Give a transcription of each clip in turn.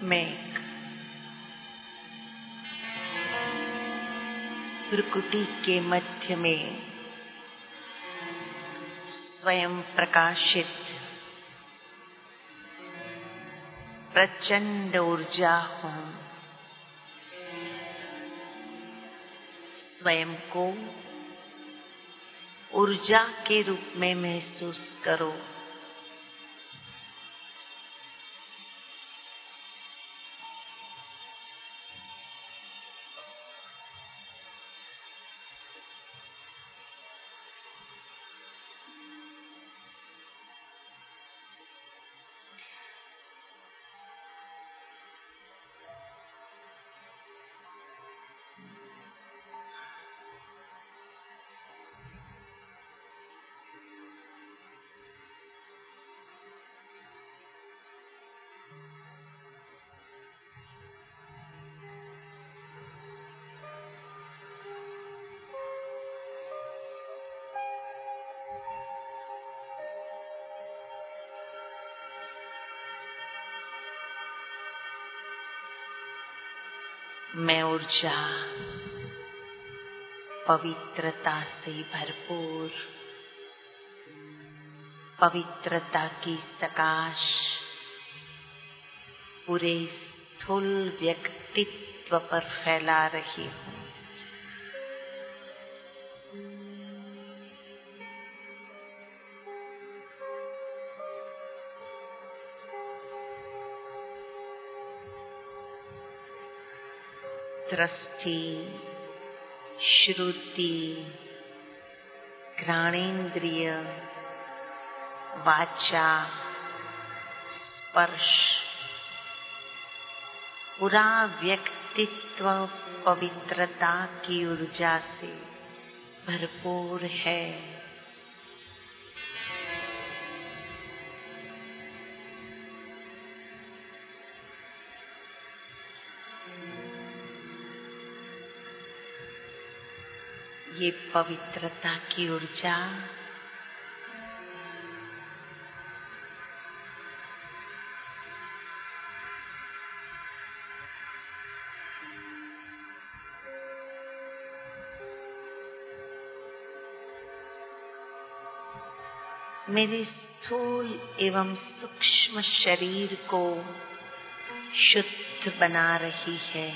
में भ्रुकुटी के मध्य में स्वयं प्रकाशित प्रचंड ऊर्जा हूँ। स्वयं को ऊर्जा के रूप में महसूस करो। मैं ऊर्जा पवित्रता से भरपूर, पवित्रता की प्रकाश पूरे स्थूल व्यक्तित्व पर फैला रही हूँ। दृष्टि, श्रुति, घ्राणेन्द्रिय, वाचा, स्पर्श, पूरा व्यक्तित्व पवित्रता की ऊर्जा से भरपूर है। ये पवित्रता की ऊर्जा मेरे स्थूल एवं सूक्ष्म शरीर को शुद्ध बना रही है।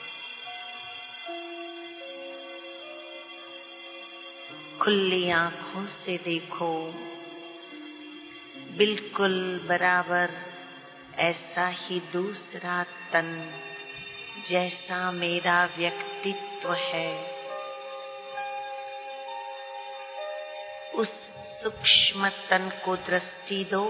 खुली आंखों से देखो, बिल्कुल बराबर ऐसा ही दूसरा तन जैसा मेरा व्यक्तित्व है, उस सूक्ष्म तन को दृष्टि दो।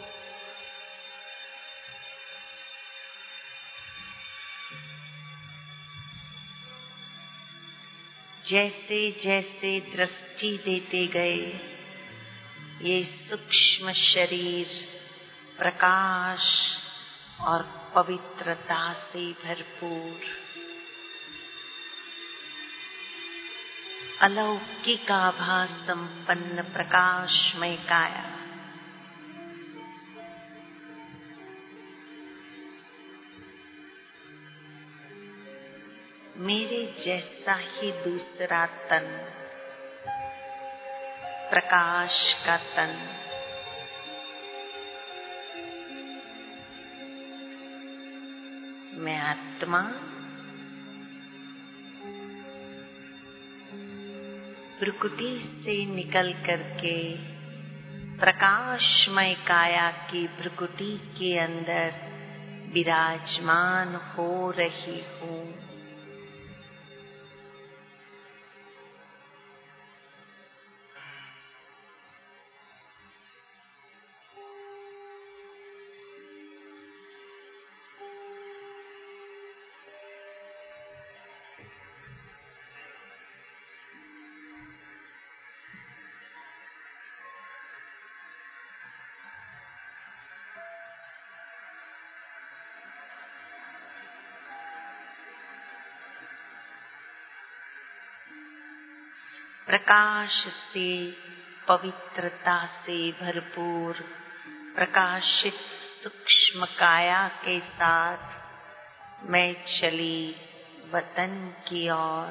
जैसे जैसे दृष्टि देते गए ये सूक्ष्म शरीर प्रकाश और पवित्रता से भरपूर अलौकिक आभा संपन्न प्रकाशमय काया मेरे जैसा ही दूसरा तन, प्रकाश का तन, मैं आत्मा भ्रुकुटी से निकल करके प्रकाशमय काया की भ्रुकुटी के अंदर विराजमान हो रही हूँ। प्रकाश से, पवित्रता से भरपूर प्रकाशित सूक्ष्म काया के साथ मैं चली वतन की ओर।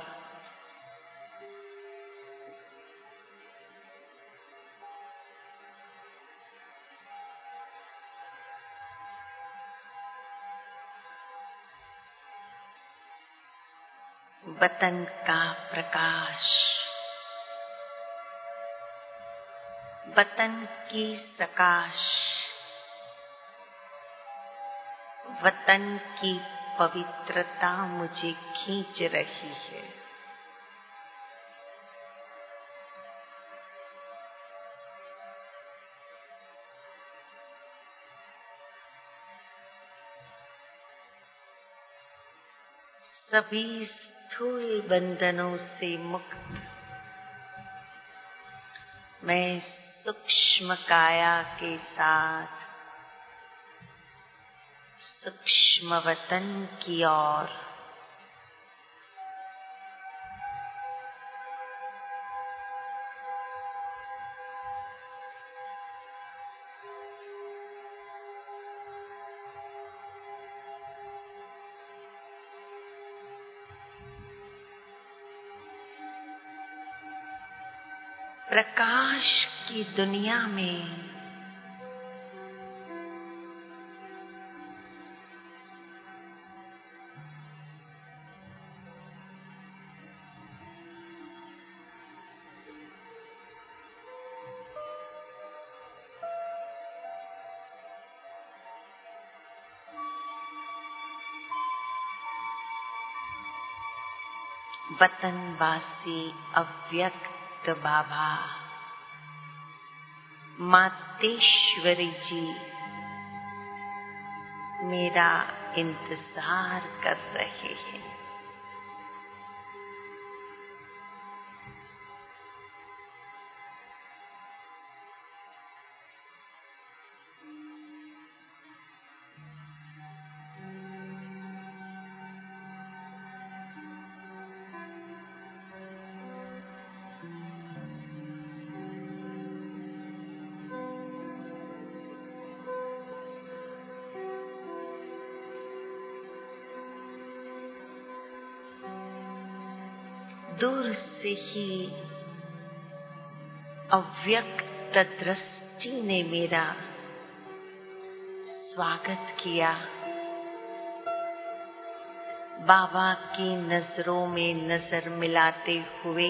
वतन का प्रकाश, वतन की सकाश, वतन की पवित्रता मुझे खींच रही है। सभी स्थूल बंधनों से मुक्त मैं सूक्ष्म काया के साथ सूक्ष्म वतन की ओर। प्रकाश की दुनिया में वतनवासी अव्यक्त बाबा मातेश्वरी जी मेरा इंतजार कर रहे हैं। दूर से ही अव्यक्त दृष्टि ने मेरा स्वागत किया। बाबा की नजरों में नजर मिलाते हुए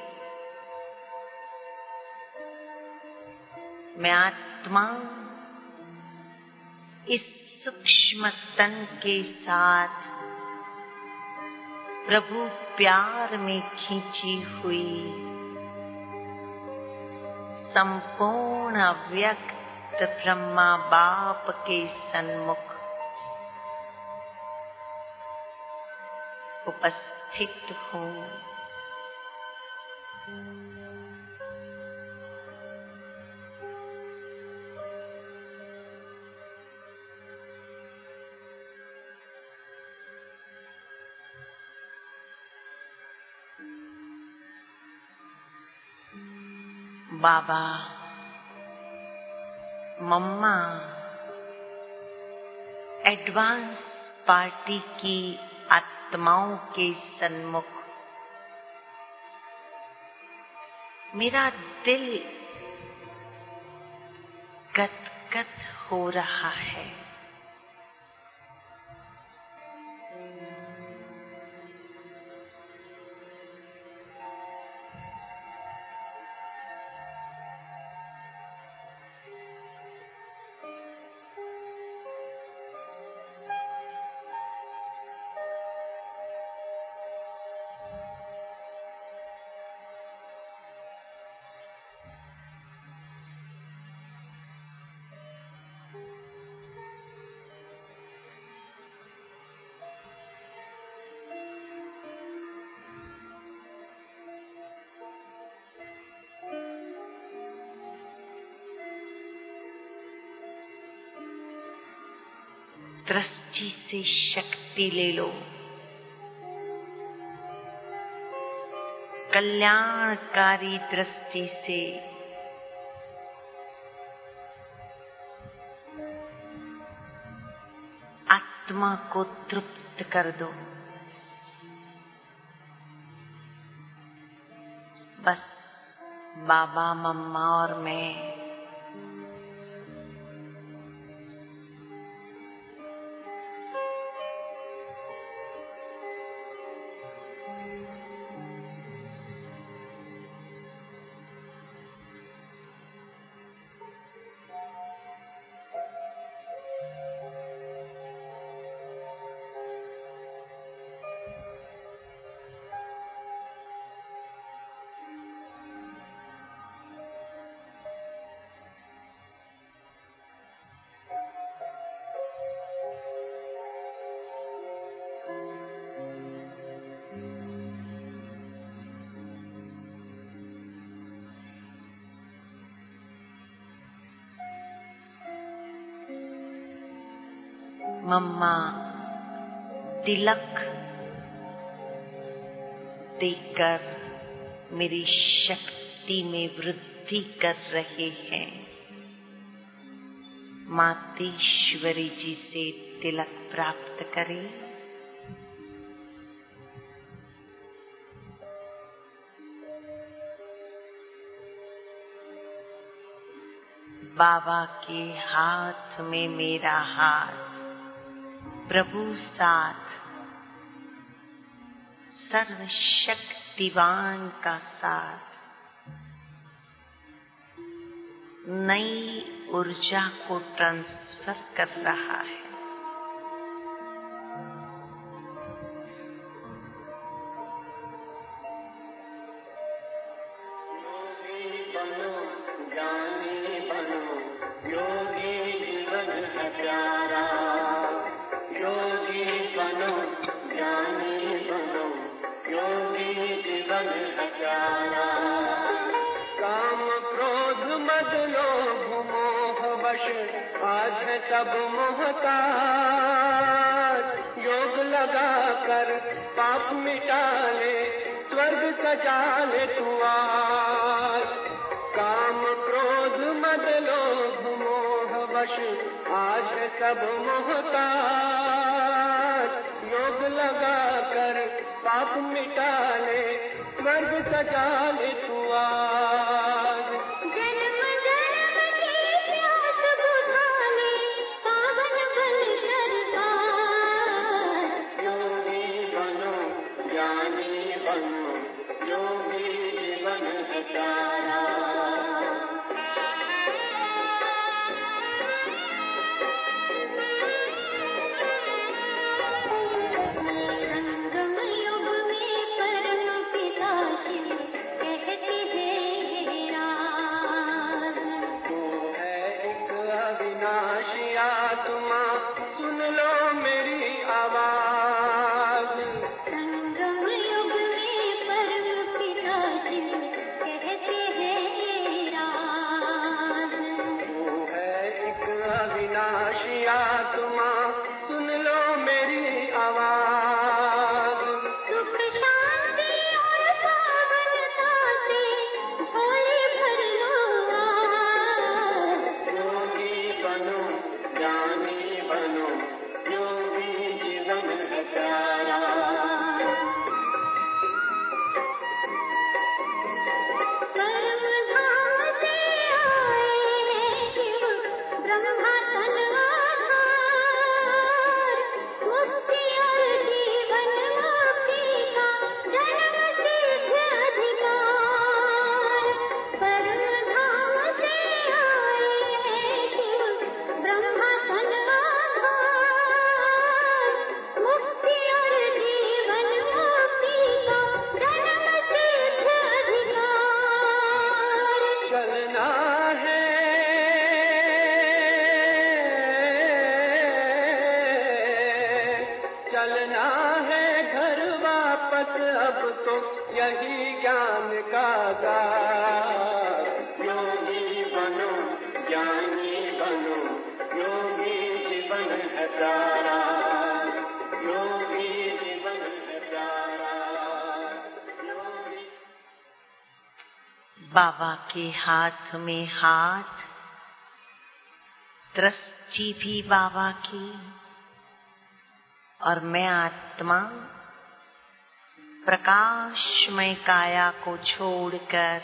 मैं आत्मा इस सूक्ष्म तन के साथ प्रभु प्यार में खींची हुई संपूर्ण अव्यक्त ब्रह्मा बाप के सन्मुख उपस्थित हूँ। बाबा, मम्मा, एडवांस पार्टी की आत्माओं के सन्मुख मेरा दिल गदगद हो रहा है। दृष्टि से शक्ति ले लो। कल्याणकारी दृष्टि से आत्मा को तृप्त कर दो। बस बाबा, मम्मा और मैं। मम्मा तिलक देकर मेरी शक्ति में वृद्धि कर रहे हैं। मातेश्वरी जी से तिलक प्राप्त करें। बाबा के हाथ में मेरा हाथ, प्रभु साथ, सर्वशक्तिवान का साथ, नई ऊर्जा को ट्रांसफर कर रहा है। आज है सब मोहताज, योग लगा कर पाप मिटा ले, स्वर्ग सजा ले तू आज। काम क्रोध मद लोभ मोह वश आज है सब मोहताज, योग लगा कर पाप मिटा ले, स्वर्ग सजा ले तू आज। चलना है घर वापस, अब तो यही ज्ञान का द्वार। योगी बनो, ज्ञानी बनो, योगी जीवन है प्यारा, योगी जीवन है प्यारा, योगी। बाबा के हाथ में हाथ, दृष्टि भी बाबा की, और मैं आत्मा प्रकाशमय काया को छोड़कर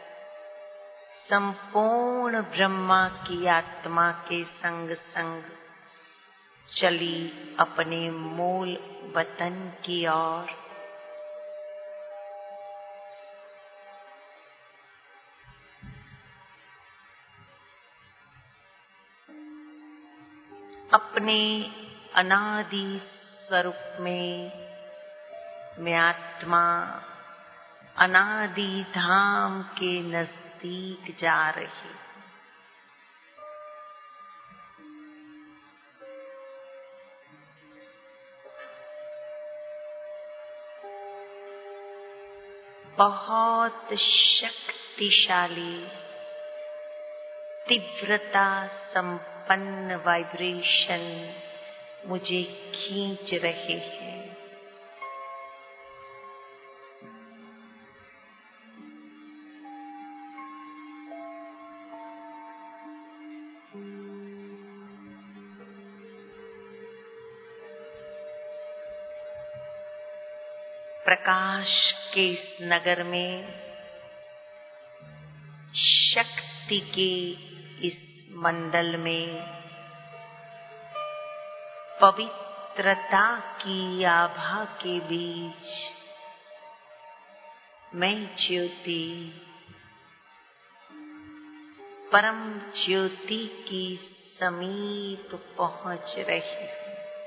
संपूर्ण ब्रह्मा की आत्मा के संग संग चली अपने मूल वतन की ओर। अपने अनादि स्वरूप में मैं आत्मा अनादि धाम के नजदीक जा रही। बहुत शक्तिशाली तीव्रता संपन्न वाइब्रेशन मुझे खींच रहे हैं। प्रकाश के इस नगर में, शक्ति के इस मंडल में, पवित्रता की आभा के बीच मैं ज्योति, परम ज्योति की समीप पहुंच रही हूँ।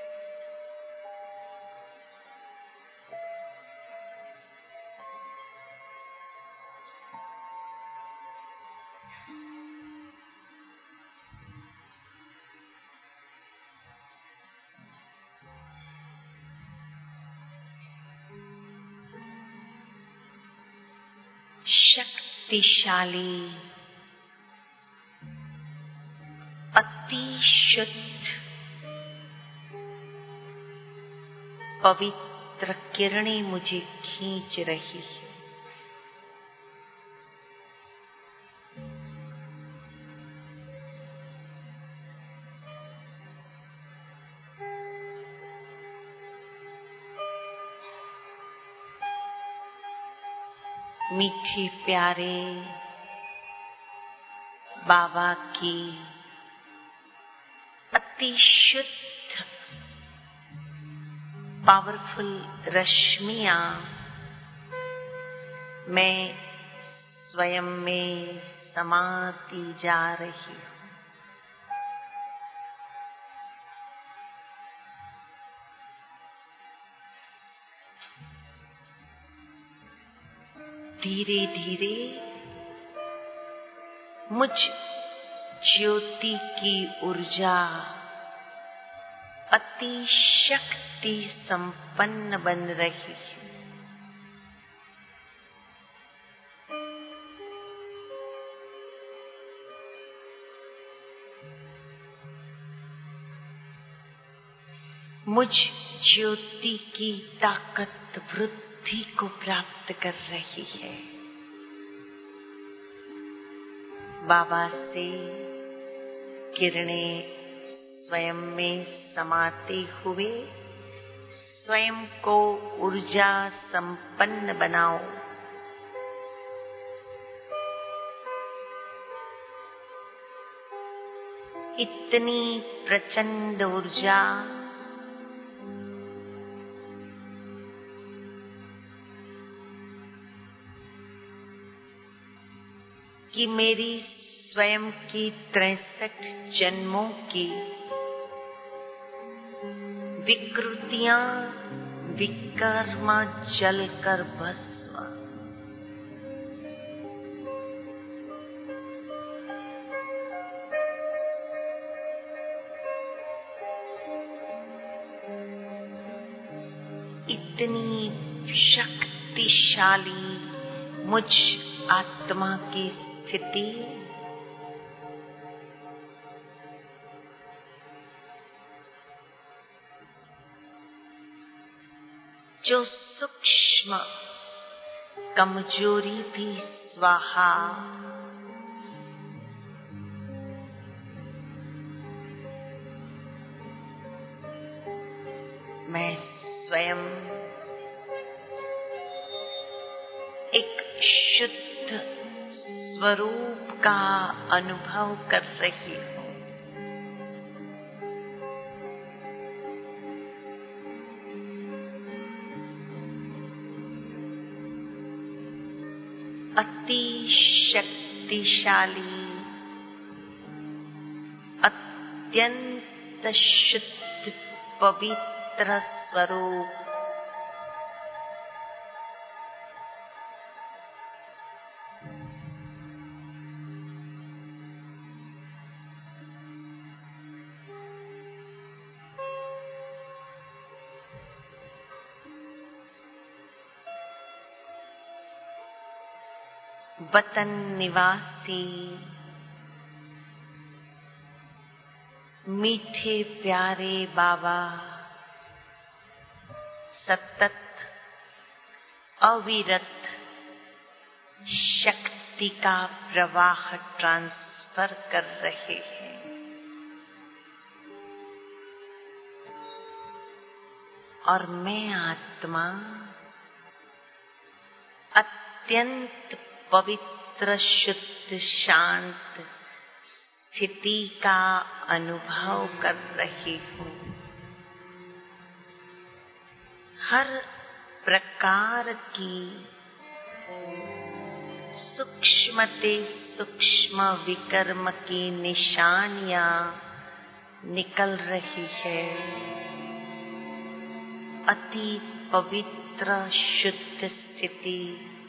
शक्तिशाली, अति शुद्ध, पवित्र किरणें मुझे खींच रही है। मीठे प्यारे बाबा की अति शुद्ध पावरफुल रश्मियां मैं स्वयं में समाती जा रही हूँ। धीरे धीरे मुझ ज्योति की ऊर्जा अति शक्ति संपन्न बन रही है। मुझ ज्योति की ताकत वृद्धि को प्राप्त कर रही है। बाबा से किरणें स्वयं में समाते हुए स्वयं को ऊर्जा संपन्न बनाओ। इतनी प्रचंड ऊर्जा कि मेरी स्वयं की 63 जन्मों की विकृतियां विकर्मा जलकर भस्म। इतनी शक्तिशाली मुझ आत्मा की स्थिति जो सूक्ष्म कमजोरी भी स्वाहा, मैं स्वयं एक शुद्ध स्वरूप का अनुभव कर रही हूँ। अति शक्तिशाली, अत्यंत शुद्ध पवित्र स्वरूप वतन निवासी, मीठे प्यारे बाबा, सतत अविरत शक्ति का प्रवाह ट्रांसफर कर रहे हैं। और मैं आत्मा अत्यंत पवित्र, शुद्ध, शांत स्थिति का अनुभव कर रही हूँ। हर प्रकार की सूक्ष्मते सूक्ष्म विकर्म की निशानियां निकल रही है। अति पवित्र शुद्ध स्थिति,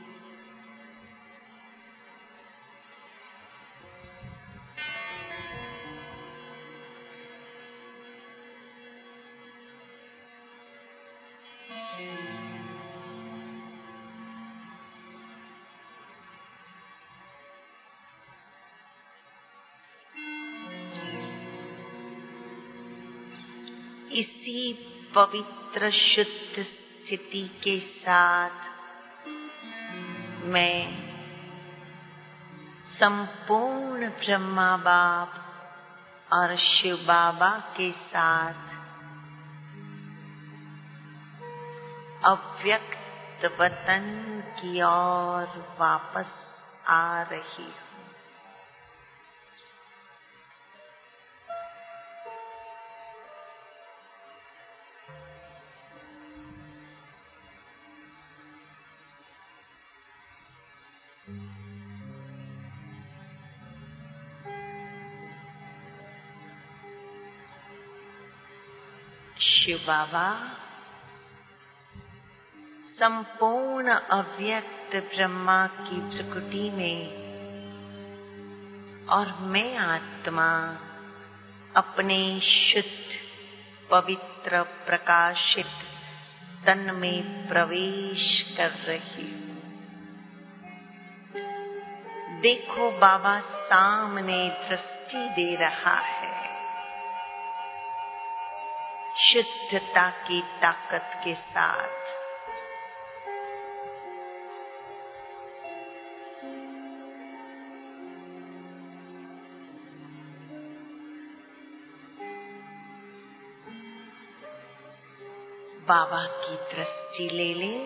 इसी पवित्र शुद्ध स्थिति के साथ मैं संपूर्ण ब्रह्मा बाप और शिव बाबा के साथ अव्यक्त वतन की ओर वापस आ रही हूँ। शिव बाबा संपूर्ण अव्यक्त ब्रह्मा की प्रकृति में और मैं आत्मा अपने शुद्ध पवित्र प्रकाशित तन में प्रवेश कर रही हूँ। देखो बाबा सामने दृष्टि दे रहा है। शुद्धता की ताकत के साथ बाबा की दृष्टि ले लें।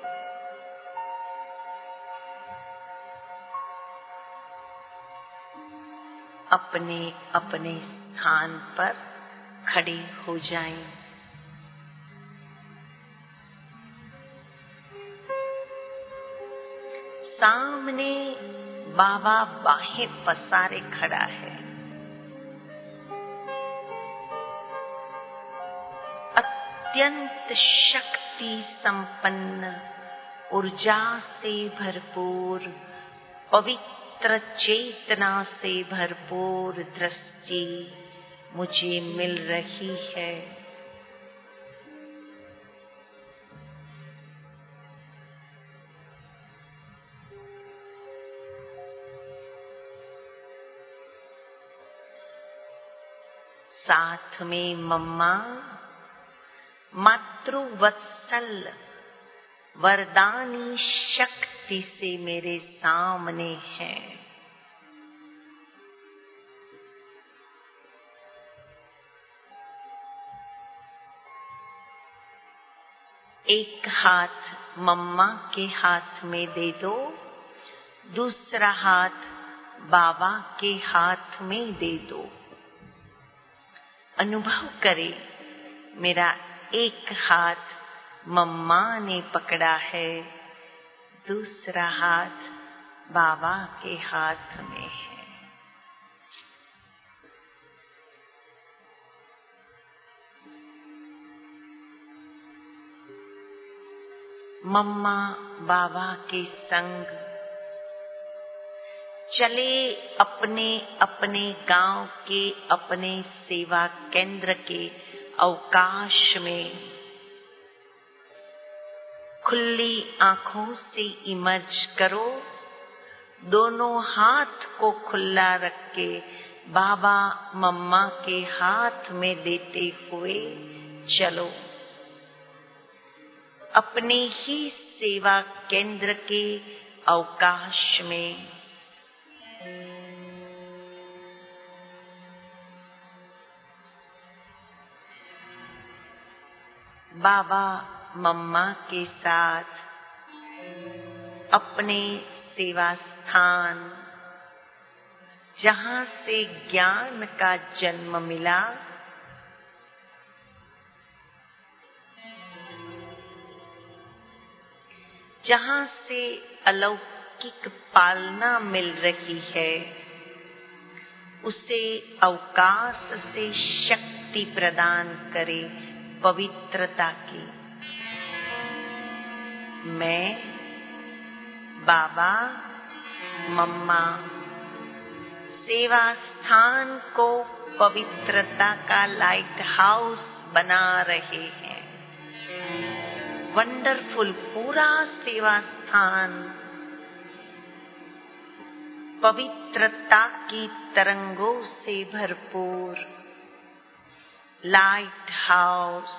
अपने अपने स्थान पर खड़े हो जाएं। सामने बाबा बाहें पसारे खड़ा है। अत्यंत शक्ति संपन्न, ऊर्जा से भरपूर, पवित्र चेतना से भरपूर दृष्टि मुझे मिल रही है। साथ में मम्मा मातृवत्सल वरदानी शक्ति से मेरे सामने है। एक हाथ मम्मा के हाथ में दे दो, दूसरा हाथ बाबा के हाथ में दे दो। अनुभव करें, मेरा एक हाथ मम्मा ने पकड़ा है, दूसरा हाथ बाबा के हाथ में है। मम्मा बाबा के संग चले अपने अपने गांव के अपने सेवा केंद्र के अवकाश में। खुली आंखों से इमर्ज करो, दोनों हाथ को खुला रख के बाबा मम्मा के हाथ में देते हुए चलो। अपने ही सेवा केंद्र के अवकाश में बाबा मम्मा के साथ अपने सेवा स्थान, जहाँ से ज्ञान का जन्म मिला, जहाँ से अलौकिक पालना मिल रही है, उसे अवकाश से शक्ति प्रदान करे पवित्रता की। मैं बाबा मम्मा सेवा स्थान को पवित्रता का लाइट हाउस बना रहे हैं। वंडरफुल पूरा सेवा स्थान पवित्रता की तरंगों से भरपूर लाइट हाउस।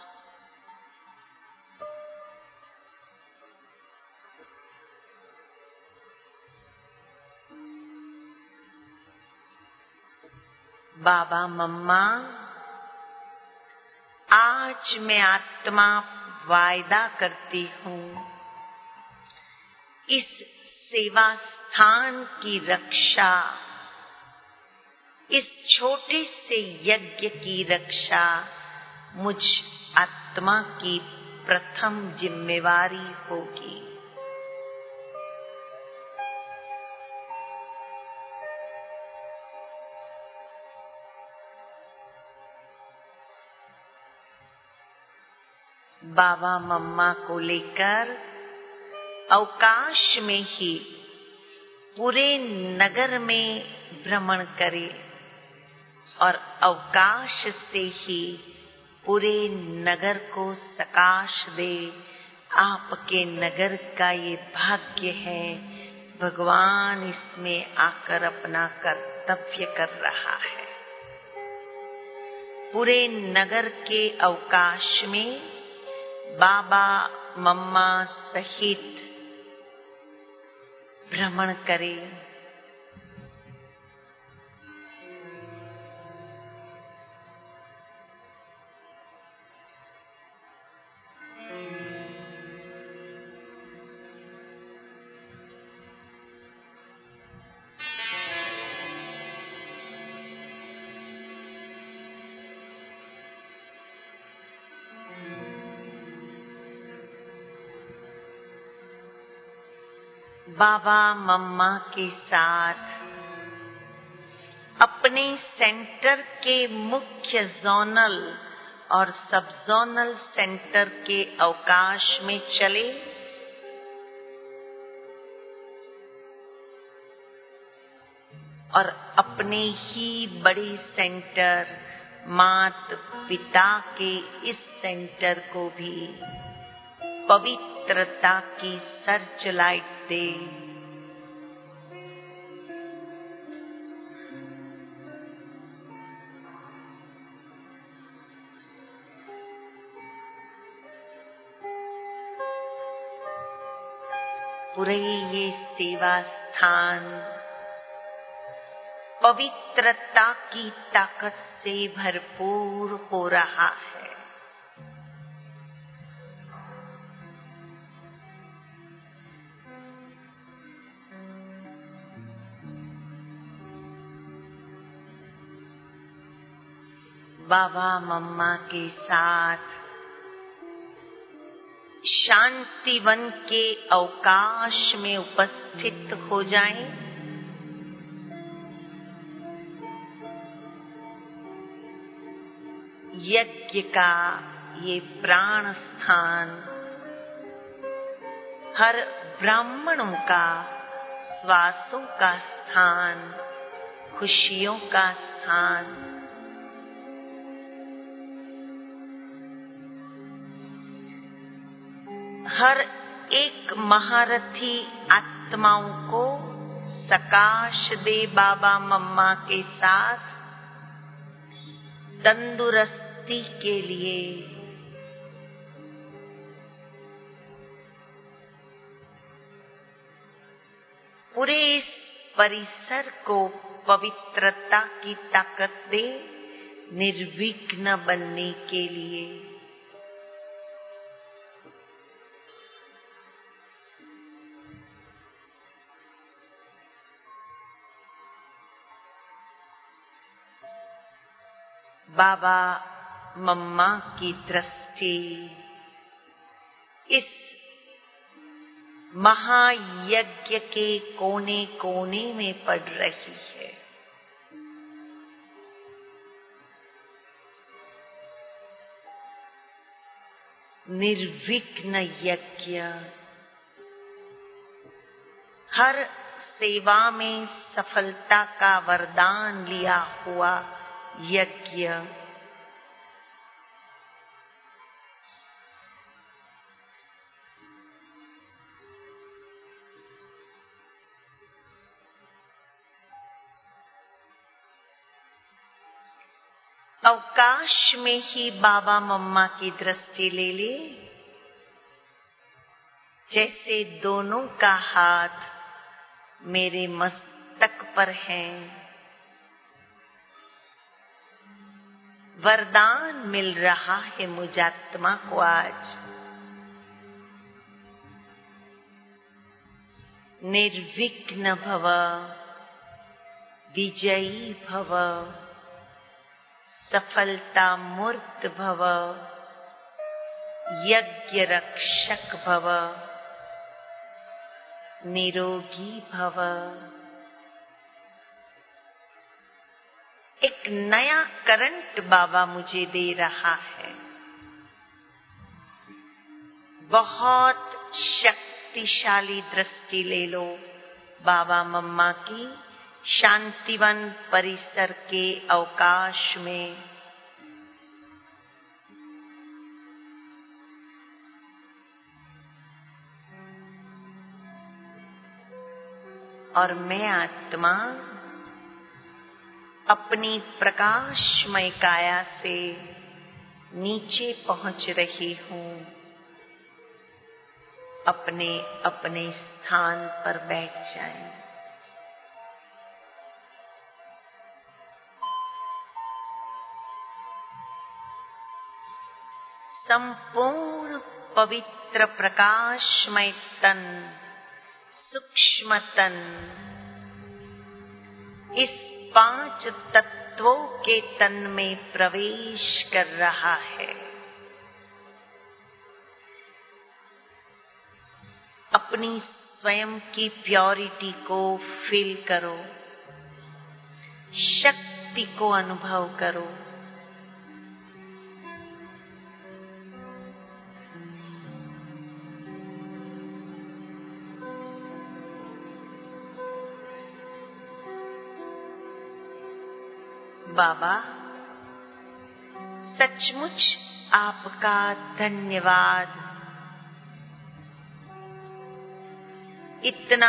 बाबा मम्मा, आज मैं आत्मा वायदा करती हूँ, इस सेवा स्थान की रक्षा, इस छोटे से यज्ञ की रक्षा मुझ आत्मा की प्रथम जिम्मेवारी होगी। बाबा मम्मा को लेकर अवकाश में ही पूरे नगर में भ्रमण करे और अवकाश से ही पूरे नगर को सकाश दे। आपके नगर का ये भाग्य है, भगवान इसमें आकर अपना कर्तव्य कर रहा है। पूरे नगर के अवकाश में बाबा मम्मा सहित भ्रमण करे। बाबा मम्मा के साथ अपने सेंटर के मुख्य जोनल और सब जोनल सेंटर के अवकाश में चले। और अपने ही बड़े सेंटर मात पिता के इस सेंटर को भी पवित्रता की सर्च लाइट दे। पूरे ये सेवा स्थान पवित्रता की ताकत से भरपूर हो रहा है। बाबा मम्मा के साथ शांतिवन के अवकाश में उपस्थित हो जाएं। यज्ञ का ये प्राण स्थान हर ब्राह्मणों का श्वासों का स्थान, खुशियों का स्थान। हर एक महारथी आत्माओं को सकाश दे बाबा मम्मा के साथ तंदुरुस्ती के लिए। पूरे इस परिसर को पवित्रता की ताकत दे निर्विघ्न बनने के लिए। बाबा मम्मा की दृष्टि इस महायज्ञ के कोने कोने में पड़ रही है। निर्विघ्न यज्ञ, हर सेवा में सफलता का वरदान लिया हुआ यज्ञ। अवकाश में ही बाबा मम्मा की दृष्टि ले ले। जैसे दोनों का हाथ मेरे मस्तक पर है। वरदान मिल रहा है मुझात्मा को आज। निर्विघ्न भव, विजयी भव, सफलता मूर्त भव, यज्ञ रक्षक भव, निरोगी भव। एक नया करंट बाबा मुझे दे रहा है। बहुत शक्तिशाली दृष्टि ले लो बाबा मम्मा की शांतिवन परिसर के अवकाश में। और मैं आत्मा अपनी प्रकाशमय काया से नीचे पहुंच रही हूँ। अपने अपने स्थान पर बैठ जाएं। संपूर्ण पवित्र प्रकाशमय तन, सूक्ष्म तन इस 5 तत्वों के तन में प्रवेश कर रहा है। अपनी स्वयं की प्योरिटी को फील करो, शक्ति को अनुभव करो। बाबा सचमुच आपका धन्यवाद। इतना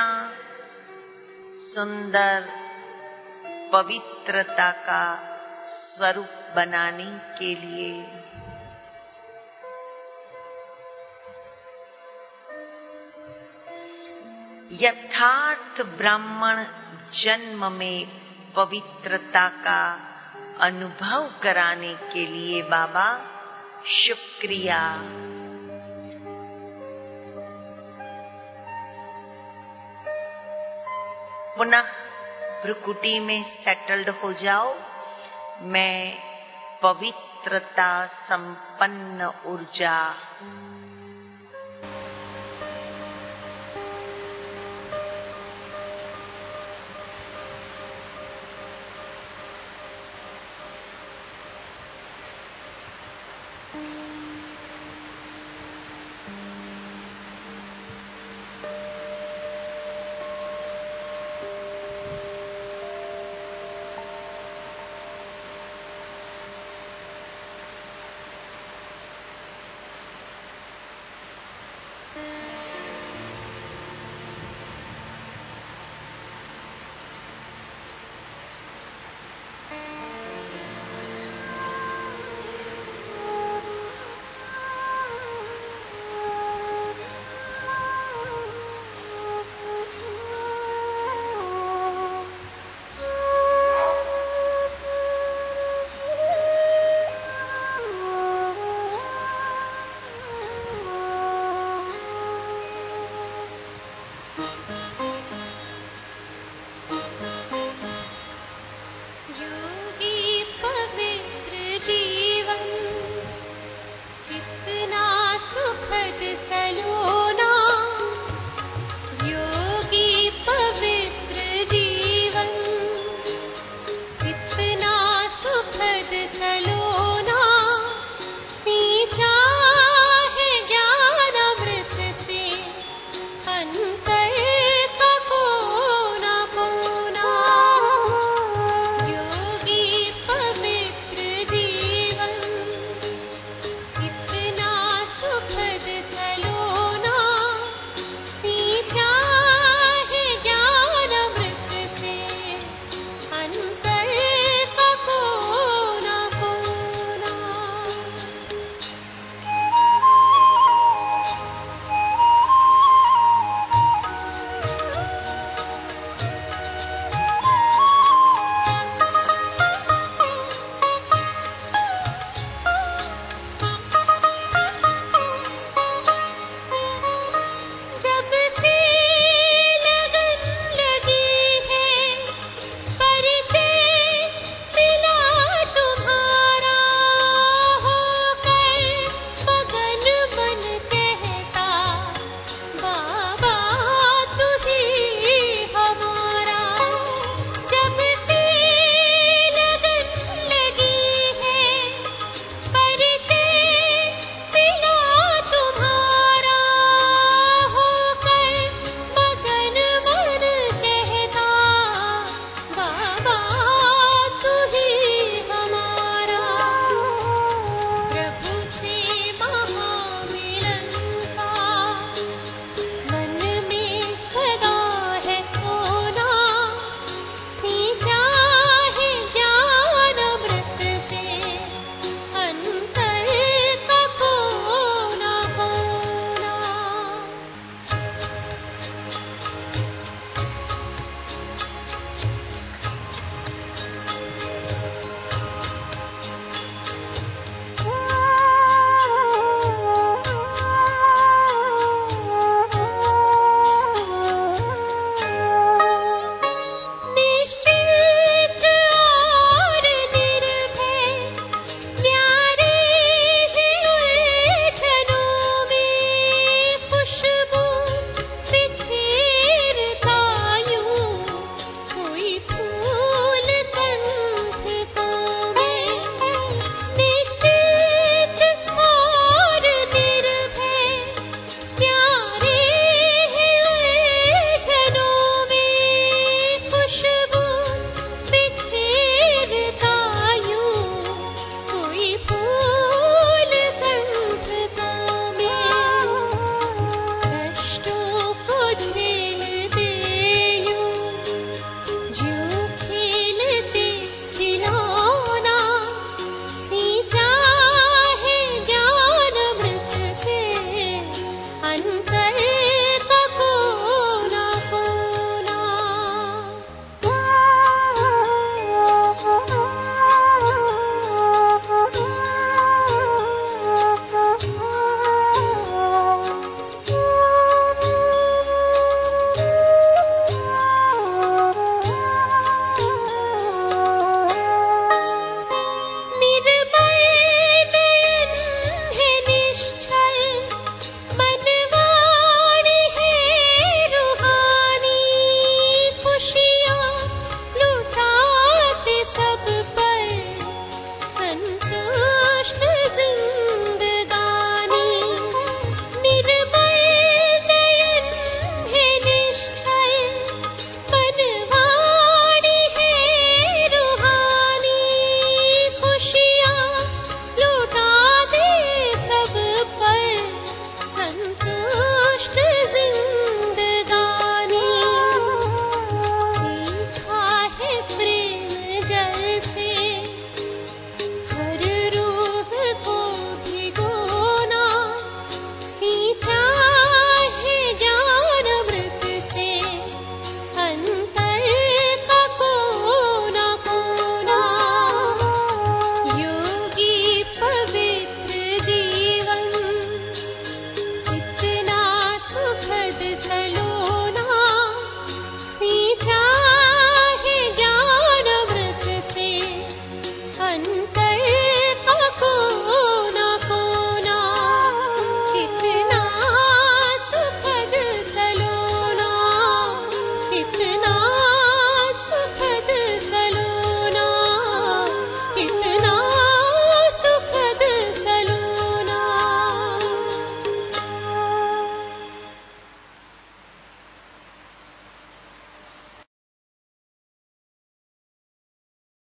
सुंदर पवित्रता का स्वरूप बनाने के लिए। यथार्थ ब्राह्मण जन्म में पवित्रता का अनुभव कराने के लिए बाबा शुक्रिया। पुनः भ्रुकुटी में सेटल्ड हो जाओ। मैं पवित्रता संपन्न ऊर्जा